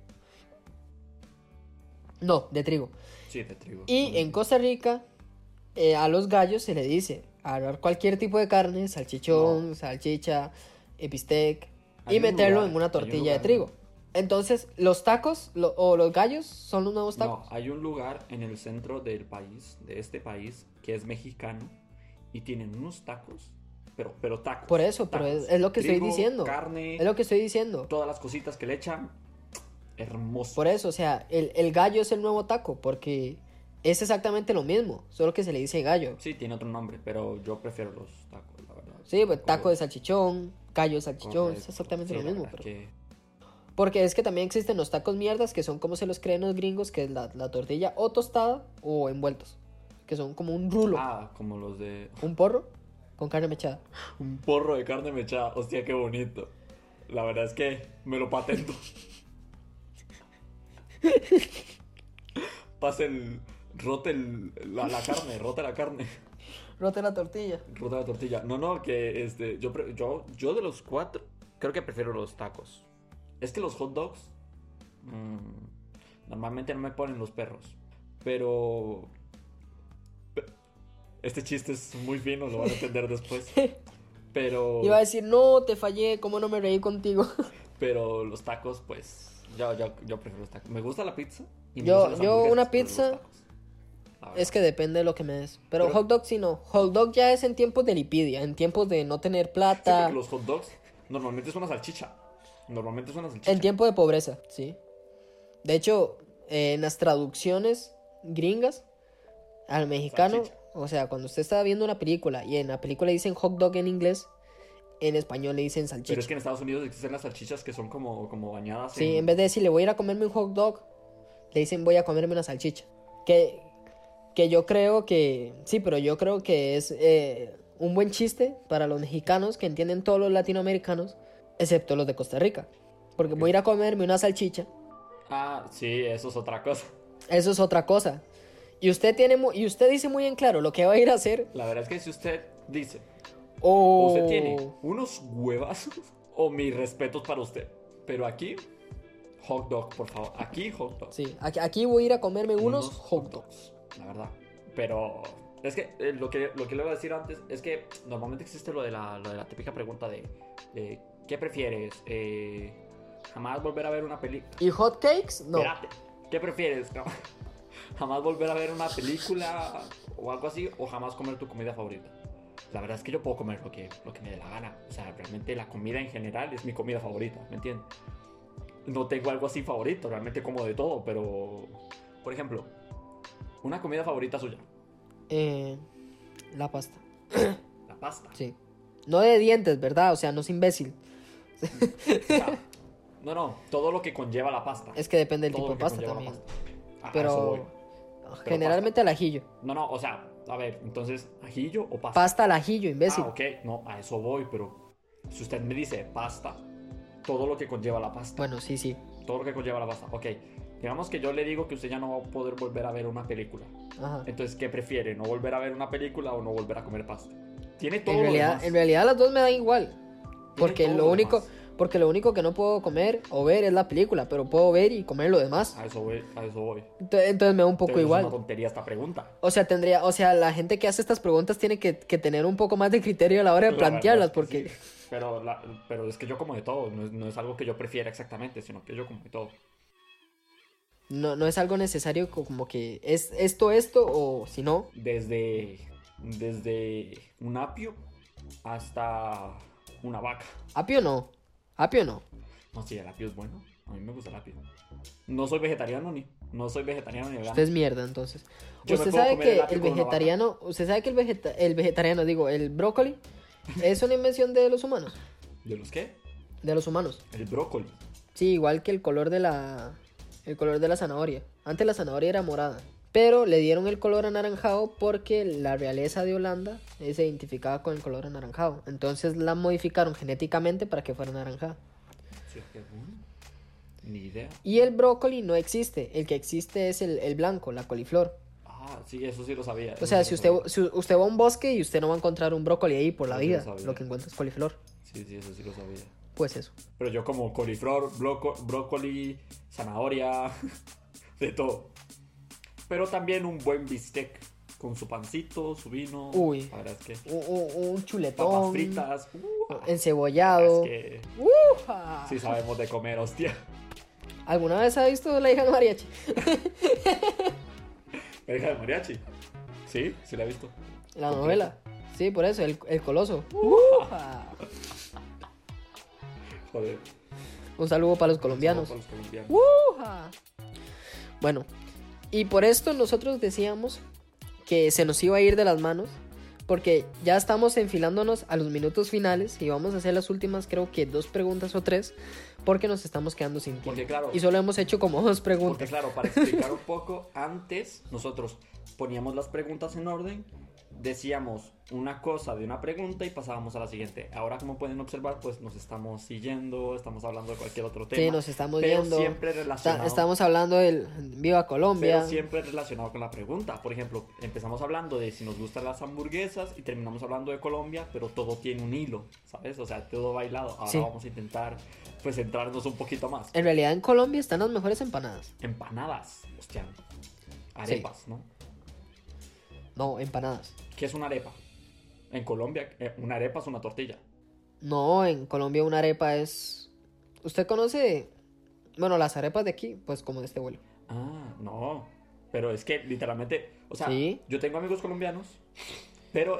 No, de trigo. Sí, de trigo. Y en Costa Rica, a los gallos se le dice agarrar cualquier tipo de carne, salchichón, No. salchicha, bistec, Hay y un meterlo lugar, en una hay un tortilla de lugar. trigo. Entonces, los tacos o los gallos son los nuevos tacos. No, hay un lugar en el centro del país, de este país, que es mexicano y tienen unos tacos, pero tacos. Por eso, pero tacos. es lo que estoy Trigo, diciendo. Carne, Es lo que estoy diciendo. todas las cositas que le echan, hermoso. Por eso, o sea, el gallo es el nuevo taco, porque es exactamente lo mismo, solo que se le dice gallo. Sí, tiene otro nombre, pero yo prefiero los tacos, la verdad. Sí, pues taco de Correcto, salchichón, gallo de salchichón, es correcto. exactamente Sí, lo la mismo. verdad Pero... que- Porque es que también existen los tacos mierdas, que son como se los creen los gringos, que es la tortilla o tostada o envueltos, que son como un rulo, Ah, como los de... un porro con carne mechada. Un porro de carne mechada, hostia, qué bonito. La verdad es que me lo patento. Pase el... la carne, rote la carne. Rote la tortilla. Rota la tortilla. No, que yo de los cuatro creo que prefiero los tacos. Es que los hot dogs normalmente no me ponen los perros. Pero este chiste es muy fino, lo van a entender después. Pero Iba a decir, no, te fallé, ¿cómo no me reí contigo? pero los tacos, pues yo prefiero los tacos. Me gusta la pizza y me Yo- gustan las yo hamburguesas, una pero los pizza- tacos, la verdad. Es que depende de lo que me des. Pero Pero- hot dog sí no. Hot dog ya es en tiempos de lipidia, en tiempos de no tener Sí, plata, porque los hot dogs normalmente es una salchicha. Normalmente es una salchicha. en tiempo de pobreza, sí. De hecho, en las traducciones gringas al mexicano, Salchicha. o sea, cuando usted está viendo una película y en la película dicen hot dog en inglés, en español le dicen salchicha. Pero es que en Estados Unidos existen las salchichas que son como bañadas Sí, en vez de decirle voy a ir a comerme un hot dog, le dicen voy a comerme una salchicha. Que yo creo que, sí, pero yo creo que es un buen chiste para los mexicanos que entienden todos los latinoamericanos, excepto los de Costa Rica. Porque voy a ir a comerme una salchicha, Ah, sí, eso es otra cosa. eso es otra cosa. Y usted dice muy en claro lo que va a ir a hacer. La verdad es que si usted dice, O usted tiene unos huevazos, o mis respetos para usted. Pero aquí, hot dog, por favor. Aquí, hot dog. Sí, aquí voy a ir a comerme unos hot dogs. La verdad. Pero es que lo que le iba a decir antes es que normalmente existe lo de la típica pregunta de ¿qué prefieres? Jamás volver a ver una película. ¿Y hot cakes? No. Espérate, ¿qué prefieres? ¿Jamás volver a ver una película o algo así? ¿O jamás comer tu comida favorita? La verdad es que yo puedo comer lo que me dé la gana. O sea, realmente la comida en general es mi comida favorita, ¿me entiendes? No tengo algo así favorito, realmente como de todo, pero... Por ejemplo, una comida favorita suya. La pasta. La pasta. Sí. No de dientes, ¿verdad? O sea, no es imbécil. O sea, no, todo lo que conlleva la pasta. Es que depende del Todo tipo lo de que pasta conlleva la también. pasta. A eso voy. Pero generalmente al ajillo. No, o sea, a ver, entonces, ¿ajillo o pasta? Pasta al ajillo, imbécil. Ah, ok, no, a eso voy, pero si usted me dice pasta, todo lo que conlleva la pasta, Bueno, sí. todo lo que conlleva la pasta, ok, digamos que yo le digo que usted ya no va a poder volver a ver una película, Ajá. entonces, ¿qué prefiere? ¿No volver a ver una película o no volver a comer pasta? Tiene todo En lo realidad, demás. en realidad las dos me dan igual. Porque todo lo lo único, demás. porque lo único que no puedo comer o ver es la película, pero puedo ver y comer lo demás. A eso voy. Entonces me da un poco Pero es igual. una tontería esta pregunta. O sea, la gente que hace estas preguntas tiene que tener un poco más de criterio a la hora de La plantearlas, verdad es que porque sí. Pero es que yo como de todo, no es algo que yo prefiera exactamente, sino que yo como de todo. no es algo necesario como que es esto, o si no, Desde un apio hasta una vaca. apio no. No, sí, el apio es bueno. A mí me gusta el apio. No soy vegetariano ni vegano. Usted es mierda, entonces. Yo me Usted puedo sabe comer que el apio el con una vegetariano, usted sabe que el vegetariano, digo, el brócoli es una invención de los humanos. ¿De los qué? de los humanos. El brócoli. Sí, igual que el color de la zanahoria. Antes la zanahoria era morada, pero le dieron el color anaranjado porque la realeza de Holanda se identificaba con el color anaranjado. Entonces la modificaron genéticamente para que fuera anaranjada. Sí, qué bueno. Ni idea. Y el brócoli no existe. El que existe es el blanco, la coliflor. Ah, sí, eso sí lo sabía. O sea, eso si sí lo usted, sabía. si usted va a un bosque y usted no va a encontrar un brócoli ahí por la Eso sí lo vida, sabía. lo que encuentra es coliflor. Sí, sí, eso sí lo sabía. Pues eso. Pero yo como coliflor, brócoli, zanahoria, de todo. Pero también un buen bistec con su pancito, su vino. Uy. La verdad es que Un chuletón. papas fritas. Encebollado. Es que ¡Uja! sí sabemos de comer, hostia. ¿Alguna vez ha visto La hija de mariachi? La hija de mariachi. Sí, sí la he visto. La Completa. novela. Sí, por eso, el coloso. ¡Uja! Joder. Un saludo para los colombianos. Para los colombianos. ¡Uja! Bueno, y por esto nosotros decíamos que se nos iba a ir de las manos, porque ya estamos enfilándonos a los minutos finales y vamos a hacer las últimas, creo que 2 preguntas o 3, porque nos estamos quedando sin tiempo. Porque claro, Y solo hemos hecho como 2 porque preguntas. claro, para explicar un poco, antes nosotros poníamos las preguntas en orden, decíamos una cosa de una pregunta y pasábamos a la siguiente. Ahora, como pueden observar, pues nos estamos siguiendo, estamos hablando de cualquier otro tema. Sí, nos estamos pero yendo. siempre relacionado. Estamos hablando del Viva Colombia. Pero siempre relacionado con la pregunta. Por ejemplo, empezamos hablando de si nos gustan las hamburguesas y terminamos hablando de Colombia, pero todo tiene un hilo, ¿sabes? O sea, todo bailado. Ahora Sí. vamos a intentar, pues, centrarnos un poquito más. En realidad en Colombia están las mejores empanadas. Empanadas, hostia. Arepas, ¿no? No, empanadas. ¿Qué es una arepa? En Colombia, una arepa es una tortilla. No, en Colombia una arepa es... ¿Usted conoce? Bueno, las arepas de aquí, pues como de este vuelo. Ah, no. Pero es que literalmente, o sea, Sí. yo tengo amigos colombianos, pero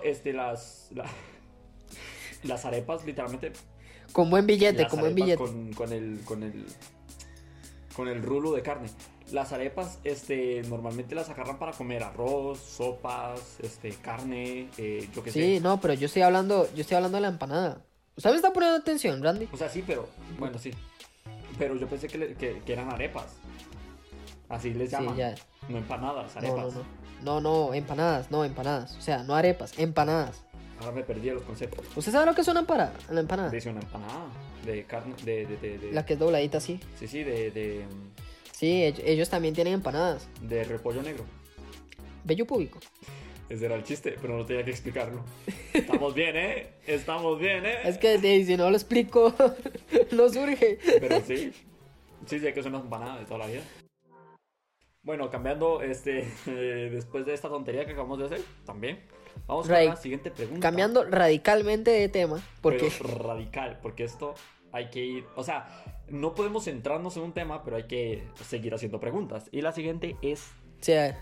las arepas literalmente Con buen billete, las con buen arepas billete. con el rulo de carne. Las arepas, normalmente las agarran para comer arroz, sopas, carne, yo qué Sí, sé. no, pero yo estoy hablando de la empanada. ¿Usted me está poniendo atención, Randy? O sea, sí, pero, bueno, sí. Pero yo pensé que eran arepas. Así les Sí, llaman. ya. No empanadas, No, arepas. no, empanadas. O sea, no arepas, empanadas. Ahora me perdí de los conceptos. ¿Usted sabe lo que es una empanada? Dice una empanada de carne, de La que es dobladita así. sí, sí, Sí, ellos también tienen empanadas. de repollo negro. Vello público. Ese era el chiste, pero no tenía que explicarlo. Estamos bien, ¿eh? Estamos bien, ¿eh? Es que si no lo explico, no surge. Pero sí. Sí, sé que es una empanada de toda la vida. Bueno, cambiando, después de esta tontería que acabamos de hacer, también. Vamos con la siguiente pregunta. Cambiando radicalmente de tema, porque... Pero radical, porque esto hay que ir... O sea, no podemos centrarnos en un tema, pero hay que seguir haciendo preguntas. Y la siguiente es... O sea,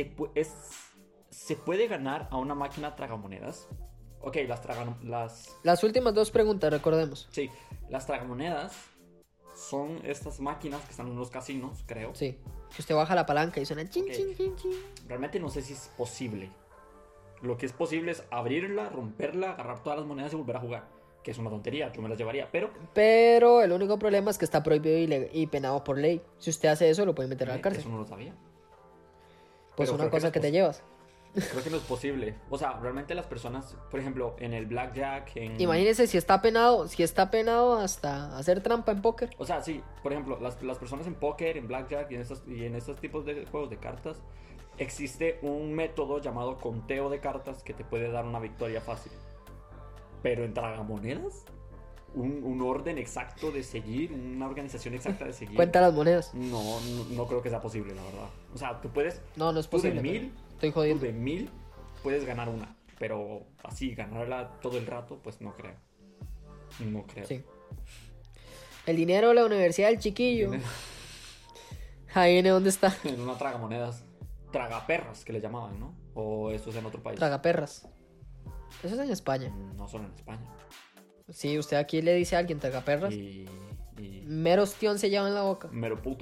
¿Se puede ganar a una máquina tragamonedas? Ok, las últimas 2 preguntas, recordemos. Sí, las tragamonedas son estas máquinas que están en los casinos, creo. Sí, que usted baja la palanca y suena chin, Ok. chin, chin, chin. Realmente no sé si es posible. Lo que es posible es abrirla, romperla, agarrar todas las monedas y volver a jugar. Que es una tontería, yo me las llevaría, pero... Pero el único problema es que está prohibido y penado por ley. Si usted hace eso, lo puede meter a la cárcel. Eso no lo sabía. Pues pero una creo que cosa no que es te llevas. Creo que no es posible. O sea, realmente las personas, por ejemplo, en el blackjack, Imagínese si está penado hasta hacer trampa en póker. O sea, sí, por ejemplo, las personas en póker, en blackjack y en estos tipos de juegos de cartas, existe un método llamado conteo de cartas que te puede dar una victoria fácil. Pero en tragamonedas, un orden exacto de seguir, una organización exacta de seguir. Cuenta las monedas. No creo que sea posible, la verdad. O sea, tú puedes... No es Tú de posible. 1000, Estoy tú jodiendo. de 1000 puedes ganar una. Pero así, ganarla todo el rato, pues no creo. No creo. Sí. El dinero de la universidad del chiquillo. Ahí viene donde está. En una tragamonedas. Tragaperras, que le llamaban, ¿no? O eso es en otro país. Tragaperras. Eso es en España. No solo en España. Sí, usted aquí le dice a alguien tragaperras. Y Mero ostión se lleva en la boca. mero puto.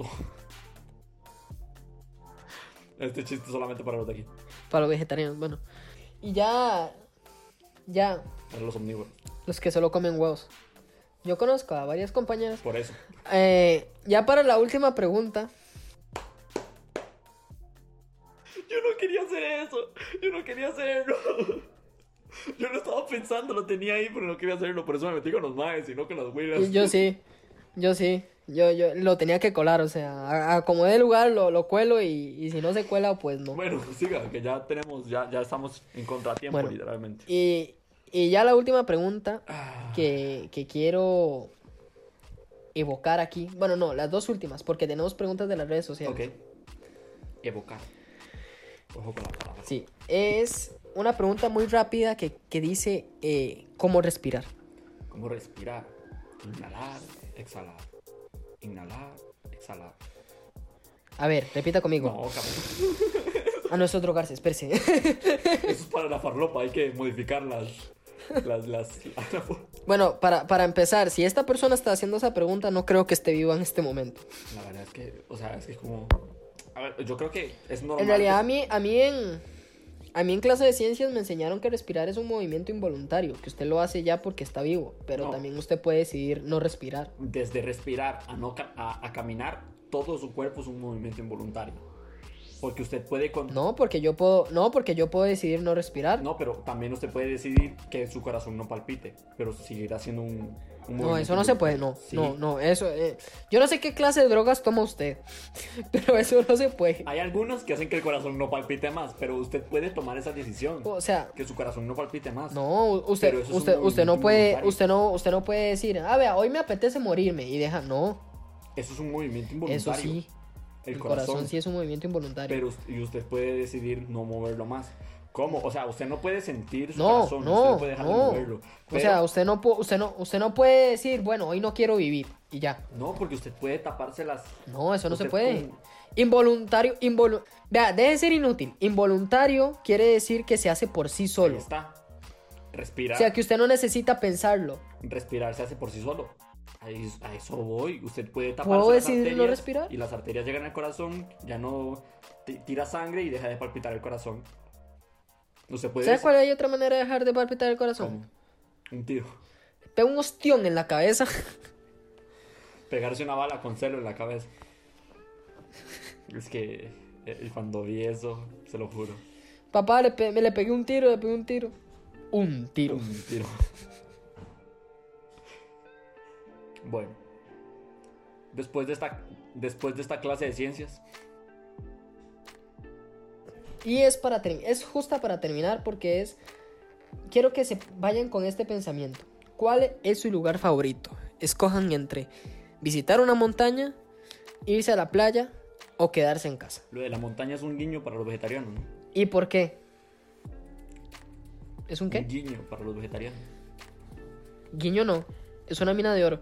Este chiste solamente para los de aquí. Para los vegetarianos, bueno. Y ya. Para los omnívoros. Los que solo comen huevos. Yo conozco a varias compañeras. Por eso. Ya para la última pregunta. Yo no quería hacer eso. Yo no quería hacerlo. Yo lo estaba pensando, lo tenía ahí, pero no quería hacerlo. Por eso me metí con los maes y no con las huilas. Yo sí. Yo lo tenía que colar, o sea, acomodé el lugar, lo cuelo y si no se cuela, pues no. Bueno, siga, que ya tenemos, ya estamos en contratiempo, Bueno, literalmente. Y ya la última pregunta que quiero evocar aquí. Bueno, no, las dos últimas, porque tenemos preguntas de las redes sociales. Ok. Evocar. Ojo con la palabra. Sí, es una pregunta muy rápida que dice ¿cómo respirar? ¿Cómo respirar? Inhalar, exhalar. Inhalar, exhalar. A ver, repita conmigo. No, cabrón. A nuestro drogarse, espérese. Eso es para la farlopa, hay que modificar las... Bueno, para empezar, si esta persona está haciendo esa pregunta, no creo que esté viva en este momento. La verdad es que, o sea, es que es como... A ver, yo creo que es normal. En realidad, a mí en clase de ciencias me enseñaron que respirar es un movimiento involuntario, que usted lo hace ya porque está vivo, pero No. también usted puede decidir no respirar. Desde respirar a caminar, todo su cuerpo es un movimiento involuntario. Porque usted puede... No, porque yo puedo decidir no respirar. No, pero también usted puede decidir que su corazón no palpite, pero seguirá siendo un No, eso no se puede, no. Sí. No, eso... yo no sé qué clase de drogas toma usted, pero eso no se puede. Hay algunos que hacen que el corazón no palpite más, pero usted puede tomar esa decisión. O sea... Que su corazón no palpite más. No, Pero eso es un usted no movimiento puede, involuntario. usted no puede decir, vea, hoy me apetece morirme y deja, no, Eso es un movimiento eso involuntario. sí, El corazón sí es un movimiento involuntario. Pero y usted puede decidir no moverlo más. ¿Cómo? O sea, usted no puede sentir su No, corazón, usted no puede dejar de moverlo. O sea, usted no puede decir, bueno, hoy no quiero vivir y ya. No, porque usted puede taparse las... No, eso no se Usted puede. como- Involuntario, vea, deje de ser inútil. Involuntario quiere decir que se hace por sí Ahí solo. está. O Respirar. sea, que usted no necesita pensarlo. Respirar se hace por sí solo. A eso voy. Usted puede taparse ¿Puedo las decidir no arterias respirar? y las arterias llegan al corazón, ya no tira sangre y deja de palpitar el corazón. Usted puede... ¿Sabe cuál hay otra manera de dejar de palpitar el corazón? ¿Cómo? Un tiro. Pega un ostión en la cabeza. Pegarse una bala con celo en la cabeza. Es que cuando vi eso, se lo juro. Papá, le pegué un tiro, le pegué un tiro. Un tiro. Un tiro. Bueno. Después de esta clase de ciencias, Y es justa para terminar porque quiero que se vayan con este pensamiento. ¿Cuál es su lugar favorito? Escojan entre visitar una montaña, irse a la playa o quedarse en casa. lo de la montaña es un guiño para los vegetarianos, ¿no? ¿Y por qué? ¿Es un Un qué? guiño para los vegetarianos. Guiño no, es una mina de oro.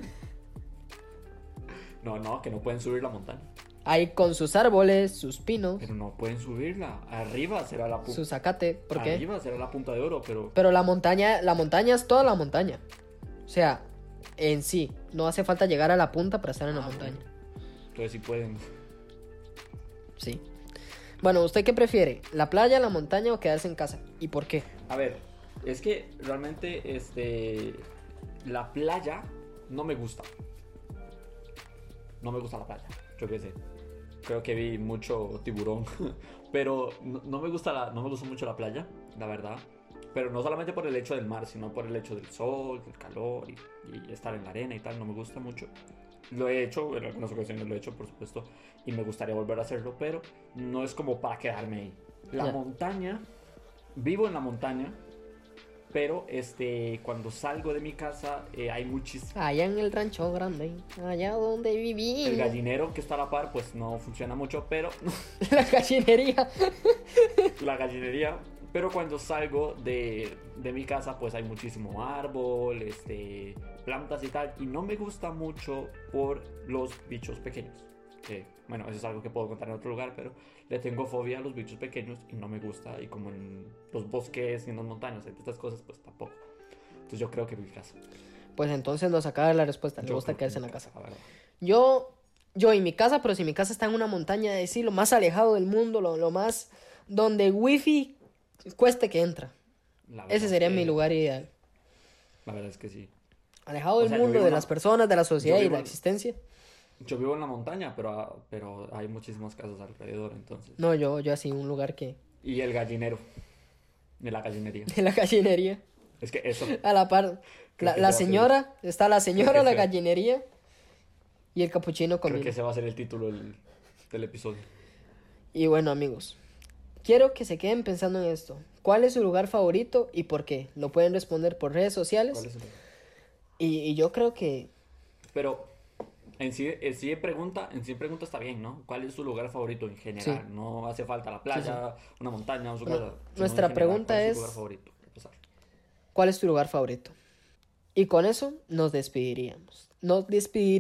No, que no pueden subir la montaña. Ahí con sus árboles, sus pinos, Pero no pueden subirla. Arriba será la su punta. zacate. ¿Por qué? Arriba será la punta de oro, pero... Pero la montaña es toda la montaña. O sea, en sí, no hace falta llegar a la punta para estar en la montaña. Entonces sí pueden. Sí. Bueno, ¿usted qué prefiere? ¿La playa, la montaña o quedarse en casa? ¿Y por qué? A ver, es que realmente la playa no me gusta. No me gusta la playa, yo qué sé. Creo que vi mucho tiburón. Pero no me gusta mucho la playa, la verdad. Pero no solamente por el hecho del mar, sino por el hecho del sol, del calor y estar en la arena y tal. No me gusta mucho. Lo he hecho, en algunas ocasiones lo he hecho, por supuesto. Y me gustaría volver a hacerlo, pero no es como para quedarme ahí. La Ya. montaña, vivo en la montaña. Pero cuando salgo de mi casa hay muchísimo... Allá en el rancho grande, allá donde viví. El gallinero que está a la par pues no funciona mucho, pero La gallinería. la gallinería. Pero cuando salgo de mi casa pues hay muchísimo árbol, plantas y tal. Y no me gusta mucho por los bichos pequeños. Bueno, eso es algo que puedo contar en otro lugar, pero le tengo fobia a los bichos pequeños y no me gusta. Y como en los bosques y en las montañas, entre estas cosas, pues tampoco. Entonces yo creo que mi casa. Pues entonces nos acaba la respuesta. Le Yo gusta creo que quedarse en mi la casa. la verdad. Yo en mi casa, pero si mi casa está en una montaña, es decir, lo más alejado del mundo, lo más donde wifi cueste que entra. La verdad Ese es sería que- mi lugar ideal. La verdad es que sí. alejado O del sea, yo mundo, vivo de en las la- personas, de la sociedad yo y vivo la en- existencia. Yo vivo en la montaña, pero hay muchísimas casas alrededor, entonces. No, yo así, un lugar que... Y el gallinero, de la gallinería. De la gallinería, Es que eso a la par. Creo que La ese va a ser señora, está la señora, que la ese- gallinería y el capuchino creo que comiendo. ese va a ser el título del episodio. Y bueno, amigos, quiero que se queden pensando en esto. ¿Cuál es su lugar favorito y por qué? Lo pueden responder por redes sociales. ¿Cuál es el? Y yo creo que Pero en sí pregunta está bien, ¿no? ¿Cuál es su lugar favorito en general? Sí. No hace falta la playa, una montaña o su Bueno, casa. sino en nuestra general, pregunta ¿cuál es- su lugar favorito? Para empezar. ¿cuál es tu lugar favorito? Y con eso nos despediríamos. Nos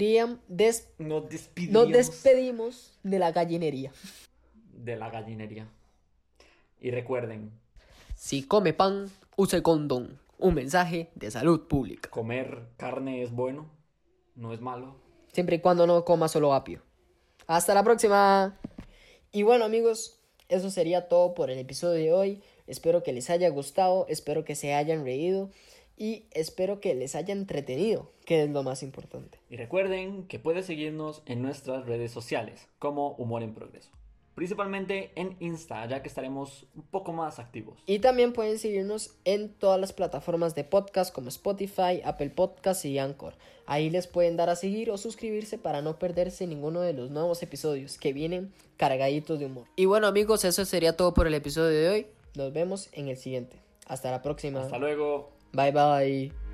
despedimos de la gallinería. De la gallinería. Y recuerden, Si come pan, use condón. Un mensaje de salud pública. comer carne es bueno, no es malo. Siempre y cuando no coma solo apio. Hasta la próxima. Y bueno, amigos, eso sería todo por el episodio de hoy. Espero que les haya gustado, espero que se hayan reído y espero que les haya entretenido, que es lo más importante. Y recuerden que puedes seguirnos en nuestras redes sociales como Humor en Progreso. Principalmente en Insta, ya que estaremos un poco más activos. Y también pueden seguirnos en todas las plataformas de podcast como Spotify, Apple Podcasts y Anchor. Ahí les pueden dar a seguir o suscribirse para no perderse ninguno de los nuevos episodios que vienen cargaditos de humor. Y bueno, amigos, eso sería todo por el episodio de hoy. Nos vemos en el siguiente. Hasta la próxima. Hasta luego. Bye bye.